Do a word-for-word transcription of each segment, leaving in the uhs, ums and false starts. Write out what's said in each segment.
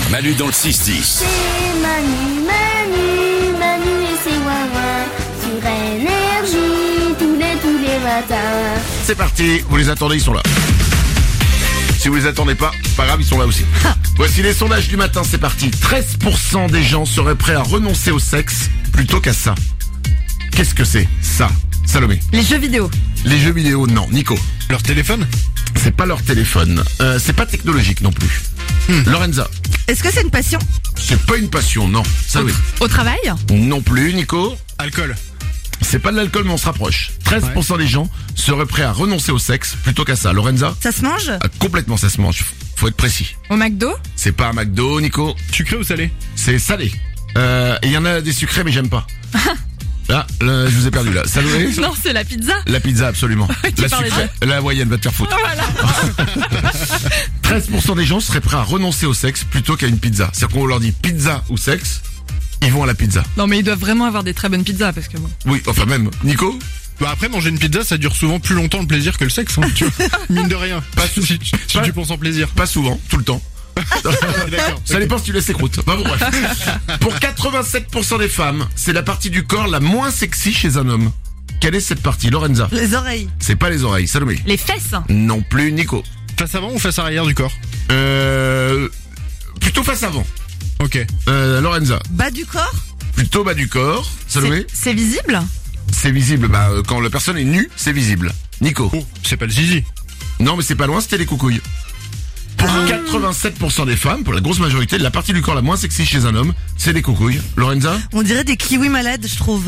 Manu dans le six dix. C'est Manu, Manu, Manu et ses ouin-ouin sur Énergie tous les, tous les matins. C'est parti, vous les attendez, ils sont là. Si vous les attendez pas, c'est pas grave, ils sont là aussi. Voici les sondages du matin, c'est parti. treize pour cent des gens seraient prêts à renoncer au sexe plutôt qu'à ça. Qu'est-ce que c'est, ça, Salomé? Les jeux vidéo. Les jeux vidéo, non. Nico? Leur téléphone? C'est pas leur téléphone. Euh, c'est pas technologique non plus. Hmm. Lorenza? Est-ce que c'est une passion? C'est pas une passion, non. Salomé? Au travail? Non plus. Nico? Alcool? C'est pas de l'alcool, mais on se rapproche. treize pour cent des gens seraient prêts à renoncer au sexe plutôt qu'à ça. Lorenza? Ça se mange? Ah, complètement, ça se mange. Faut être précis. Au McDo? C'est pas un McDo, Nico. Sucré ou salé? C'est salé. Euh, et il y en a des sucrés, mais j'aime pas. Là, là, je vous ai perdu là. Salomé? Non, c'est la pizza. La pizza, absolument. Tu La parlais sucrée. La hawaïenne va te faire foutre. Voilà. treize pour cent des gens seraient prêts à renoncer au sexe plutôt qu'à une pizza. C'est-à-dire qu'on leur dit pizza ou sexe, ils vont à la pizza. Non, mais ils doivent vraiment avoir des très bonnes pizzas parce que bon. Oui, enfin même. Nico? Bah après, manger une pizza, ça dure souvent plus longtemps le plaisir que le sexe, hein, tu vois. Mine de rien. Pas si, si, si pas, tu penses en plaisir. Pas souvent, tout le temps. D'accord. Ça dépend si tu laisses les croûtes. Bah bon, bref. Pour quatre-vingt-sept pour cent des femmes, c'est la partie du corps la moins sexy chez un homme. Quelle est cette partie, Lorenza? Les oreilles. C'est pas les oreilles. Salomé? Les fesses. Non plus. Nico? Face avant ou face arrière du corps? Euh... Plutôt face avant. Ok. Euh, Lorenza? Bas du corps? Plutôt bas du corps. Salomé? C'est visible? C'est visible. Bah, euh, quand la personne est nue, c'est visible. Nico? Oh, c'est pas le zizi. Non, mais c'est pas loin, c'était les coucouilles. Pour Ah. quatre-vingt-sept pour cent des femmes, pour la grosse majorité, la partie du corps la moins sexy chez un homme, c'est les coucouilles. Lorenza? On dirait des kiwis malades, je trouve.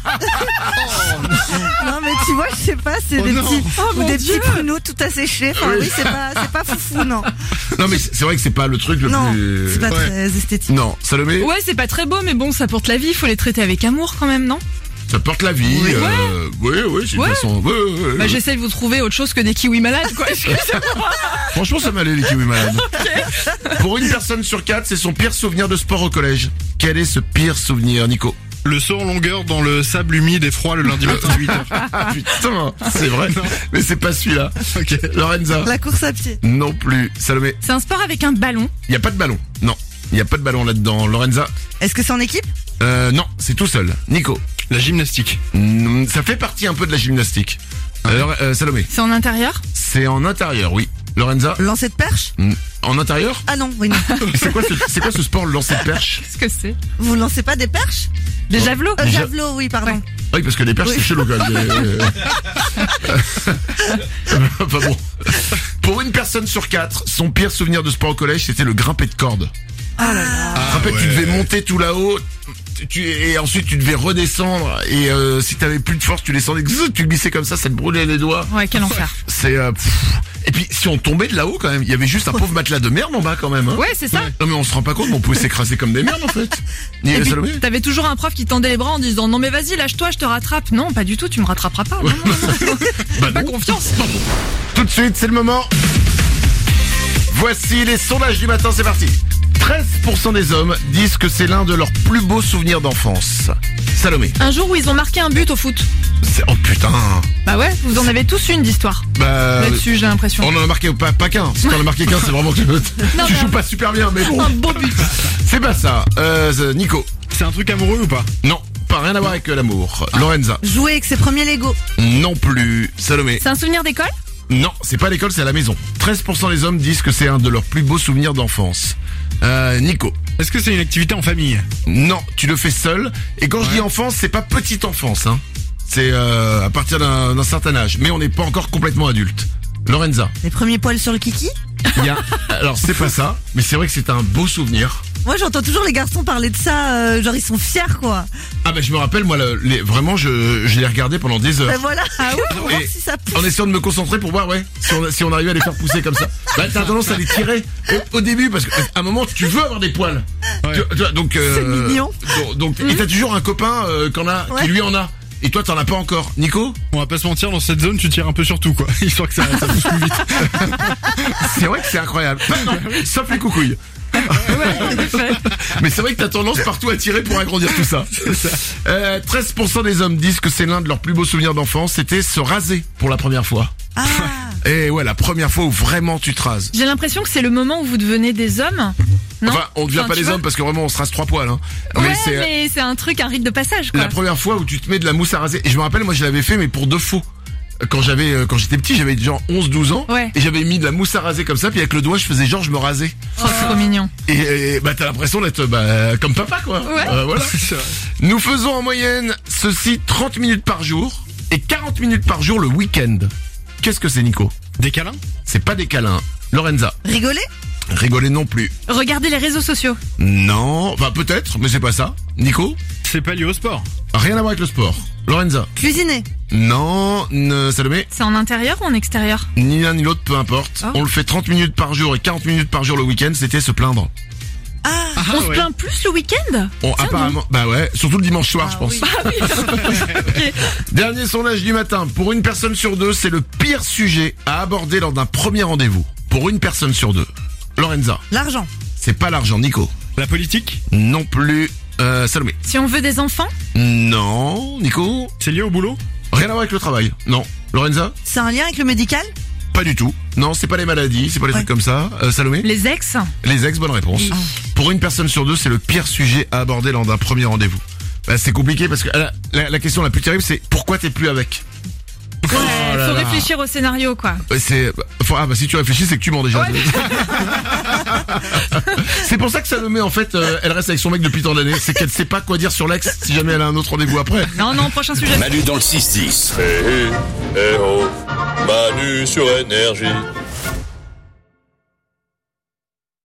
Non mais tu vois, je sais pas, c'est Oh des non. petits Oh, ou mon des Dieu. petits pruneaux tout asséchés. Enfin Oui. oui, c'est pas c'est pas foufou, non. Non, mais c'est c'est vrai que c'est pas le truc le Non, plus... c'est pas Ouais. très esthétique. Non, Salomé? Ouais, c'est pas très beau, mais bon, ça porte la vie. Il faut les traiter avec amour quand même, non? Ça porte la vie. Oui. euh, oui, oui, c'est une Ouais. façon... Oui, oui, oui. Bah, j'essaie de vous trouver autre chose que des kiwis malades, quoi. Excusez-moi. Franchement, ça m'allait les kiwis malades. Pour une personne sur quatre, c'est son pire souvenir de sport au collège. Quel est ce pire souvenir, Nico? Le saut en longueur dans le sable humide et froid le lundi matin à huit heures. Ah putain, c'est vrai. Mais c'est pas celui-là. Ok. Lorenza? La course à pied. Non plus. Salomé? C'est un sport avec un ballon. Il y a pas de ballon. Non, il y a pas de ballon là-dedans. Lorenza? Est-ce que c'est en équipe? Euh, non, c'est tout seul. Nico? La gymnastique. Mm, Ça fait partie un peu de la gymnastique. Alors, euh, Salomé? C'est en intérieur? C'est en intérieur, oui. Lorenza? Lancer de perche? Mm, En intérieur? Ah non, oui non. C'est quoi ce, c'est quoi ce sport, le lancer de perche? Qu'est-ce que c'est? Vous lancez pas des perches? Des javelots? euh, Ja- Javelot, oui, pardon. Oui, parce que les perches, Oui. c'est chelou, quand même. Euh, Enfin bon. Pour une personne sur quatre, son pire souvenir de sport au collège, c'était le grimper de corde. Ah là là. En fait, tu devais monter tout là-haut, tu, et ensuite tu devais redescendre, et euh, si t'avais plus de force, tu descendais, tu glissais comme ça, ça te brûlait les doigts. Ouais, quel enfer. C'est... euh, pff. Et puis, si on tombait de là-haut, quand même, il y avait juste un pauvre matelas de merde en bas, quand même. Hein. Ouais, c'est ça. Non mais on se rend pas compte, mais on pouvait s'écraser comme des merdes, en fait. Ni Et puis, Salomé? t'avais toujours un prof qui tendait les bras en disant non mais vas-y lâche-toi, je te rattrape. Non, pas du tout, tu me rattraperas pas. Non, non, non. Bah Pas non. confiance. Tout de suite, c'est le moment. Voici les sondages du matin, c'est parti. treize pour cent des hommes disent que c'est l'un de leurs plus beaux souvenirs d'enfance. Salomé. Un jour où ils ont marqué un but au foot. C'est- Oh putain. Bah ouais, vous en avez tous une d'histoire Bah... là-dessus, j'ai l'impression. On en a marqué pas, pas qu'un. Si t'en as marqué qu'un, c'est vraiment que tu, Non, tu mais joues un- pas super bien, mais bon. Un beau but. C'est pas ça. Euh, Nico. C'est un truc amoureux ou pas? Non, pas rien à voir avec euh, l'amour. Lorenza. Jouer avec ses premiers Lego. Non plus. Salomé. C'est un souvenir d'école? Non, c'est pas à l'école, c'est à la maison. treize pour cent des hommes disent que c'est un de leurs plus beaux souvenirs d'enfance. Euh, Nico. Est-ce que c'est une activité en famille? Non, tu le fais seul. Et quand je Ouais. dis enfance, c'est pas petite enfance, hein. C'est euh, à partir d'un d'un certain âge. Mais on n'est pas encore complètement adulte. Lorenza. Les premiers poils sur le kiki. Il y a... Alors c'est pas ça, mais c'est vrai que c'est un beau souvenir. Moi j'entends toujours les garçons parler de ça, euh, genre ils sont fiers quoi. Ah bah je me rappelle, moi, le- les, vraiment, je, je l'ai regardé pendant des heures. Ben voilà. Ah oui, pour voir Et si ça pousse. en essayant de me concentrer pour voir, ouais, si on, si on arrivait à les faire pousser comme ça. Bah t'as tendance à les tirer au, au début, parce qu'à un moment, tu veux avoir des poils. Ouais. Tu- tu vois, donc, euh, C'est mignon. Donc, donc et t'as toujours un copain euh, qu'en a, Ouais. qui lui en a. Et toi, t'en as pas encore. Nico? On va pas se mentir, dans cette zone, tu tires un peu sur tout, quoi. Histoire que ça, ça pousse plus vite. C'est vrai que c'est incroyable. Enfin, non, sauf les coucouilles. Ouais, en effet. Mais c'est vrai que t'as tendance partout à tirer pour agrandir tout ça. Euh, treize pour cent des hommes disent que c'est l'un de leurs plus beaux souvenirs d'enfance, c'était se raser pour la première fois. Ah. Et ouais, la première fois où vraiment tu te rases. J'ai l'impression que c'est le moment où vous devenez des hommes. Non Enfin, on devient Enfin, pas tu des vois hommes parce que vraiment on se rase trois poils. Hein. Ouais, Mais c'est mais c'est un truc, un rite de passage, quoi. la première fois où tu te mets de la mousse à raser. Et je me rappelle, moi je l'avais fait, mais pour de faux. Quand j'avais, euh, quand j'étais petit, j'avais genre onze douze ans. Ouais. Et j'avais mis de la mousse à raser comme ça, puis avec le doigt je faisais genre je me rasais. Oh, c'est trop mignon. Et, et bah t'as l'impression d'être bah, comme papa quoi. Ouais. Euh, voilà. Nous faisons en moyenne ceci trente minutes par jour et quarante minutes par jour le week-end. Qu'est-ce que c'est, Nico? Des câlins? C'est pas des câlins. Lorenza, Rigoler? rigoler non plus. Regardez les réseaux sociaux. Non, enfin peut-être, mais c'est pas ça. Nico, C'est pas lié au sport. rien à voir avec le sport. Lorenza, Cuisiner? non. Ne, Salomé, C'est en intérieur ou en extérieur? ni l'un ni l'autre, peu importe. Oh. On le fait trente minutes par jour et quarante minutes par jour le week-end, c'était se plaindre. Ah, Ah, On se ouais. plaint plus le week-end? On, Tiens, apparemment, bah ouais, surtout le dimanche soir, je pense. Ok. Dernier sondage du matin. Pour une personne sur deux, c'est le pire sujet à aborder lors d'un premier rendez-vous. Pour une personne sur deux. Lorenza, l'argent. c'est pas l'argent. Nico, La politique? non plus. Euh, Salomé, Si on veut des enfants? non. Nico, C'est lié au boulot? rien à voir avec le travail. Non. Lorenza, C'est un lien avec le médical? pas du tout. Non, c'est pas les maladies, c'est pas les Ouais. trucs comme ça. Euh, Salomé, Les ex? les ex, bonne réponse. Oui. Pour une personne sur deux, c'est le pire sujet à aborder lors d'un premier rendez-vous. Bah, c'est compliqué parce que la, la, la question la plus terrible, c'est pourquoi t'es plus avec. Ouais, Oh là faut là. réfléchir au scénario, quoi. Ouais, C'est faut- ah bah si tu réfléchis, c'est que tu mens déjà. C'est pour ça que Salomé en fait, euh, elle reste avec son mec depuis tant d'années, c'est qu'elle sait pas quoi dire sur l'ex si jamais elle a un autre rendez-vous après. Non, non, prochain sujet. Manu dans le six dix. Eh, eh, eh oh, Manu sur énergie.